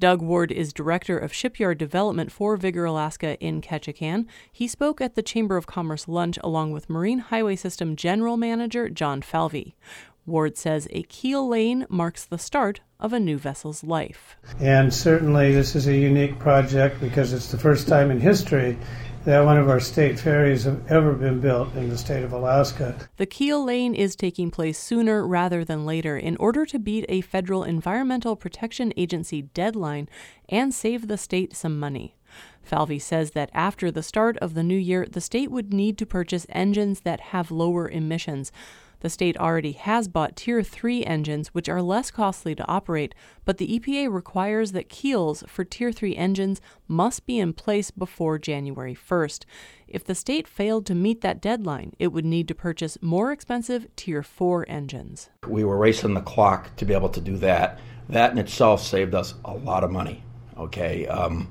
Doug Ward is Director of Shipyard Development for Vigor Alaska in Ketchikan. He spoke at the Chamber of Commerce lunch along with Marine Highway System General Manager John Falvey. Ward says a keel lane marks the start of a new vessel's life. And certainly this is a unique project because it's the first time in history that one of our state ferries have ever been built in the state of Alaska. The keel lane is taking place sooner rather than later in order to beat a federal Environmental Protection Agency deadline and save the state some money. Falvey says that after the start of the new year, the state would need to purchase engines that have lower emissions. The state already has bought Tier 3 engines, which are less costly to operate, but the EPA requires that keels for Tier 3 engines must be in place before January 1st. If the state failed to meet that deadline, it would need to purchase more expensive Tier 4 engines. We were racing the clock to be able to do that. That in itself saved us a lot of money, okay?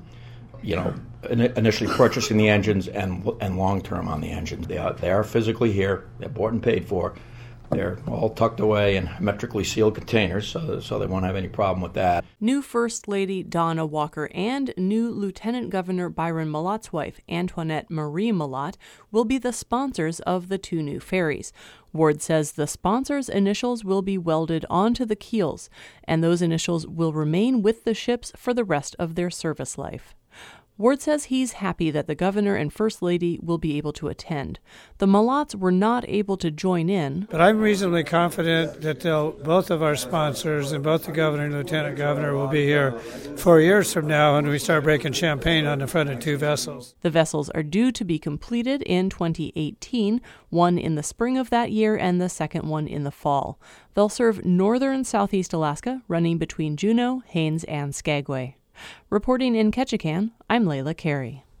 Initially purchasing the engines and long-term on the engines. They are physically here. They're bought and paid for. They're all tucked away in hermetically sealed containers, so they won't have any problem with that. New First Lady Donna Walker and new Lieutenant Governor Byron Malot's wife, Antoinette Marie Malott, will be the sponsors of the two new ferries. Ward says the sponsors' initials will be welded onto the keels, and those initials will remain with the ships for the rest of their service life. Ward says he's happy that the governor and first lady will be able to attend. The Malotts were not able to join in, but I'm reasonably confident that both of our sponsors and both the governor and lieutenant governor will be here 4 years from now when we start breaking champagne on the front of two vessels. The vessels are due to be completed in 2018, one in the spring of that year and the second one in the fall. They'll serve northern and southeast Alaska, running between Juneau, Haines, and Skagway. Reporting in Ketchikan, I'm Layla Carey.